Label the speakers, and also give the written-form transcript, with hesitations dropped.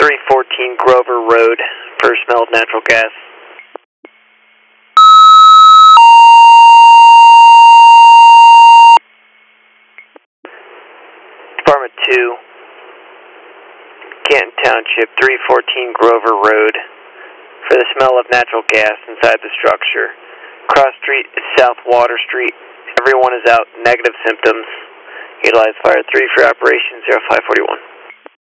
Speaker 1: 314 Grover Road for smell of natural gas. Department 2, Canton Township, 314 Grover Road for the smell of natural gas inside the structure. Cross Street is South Water Street. Everyone is out. Negative symptoms. Utilize Fire 3 for Operation 0541.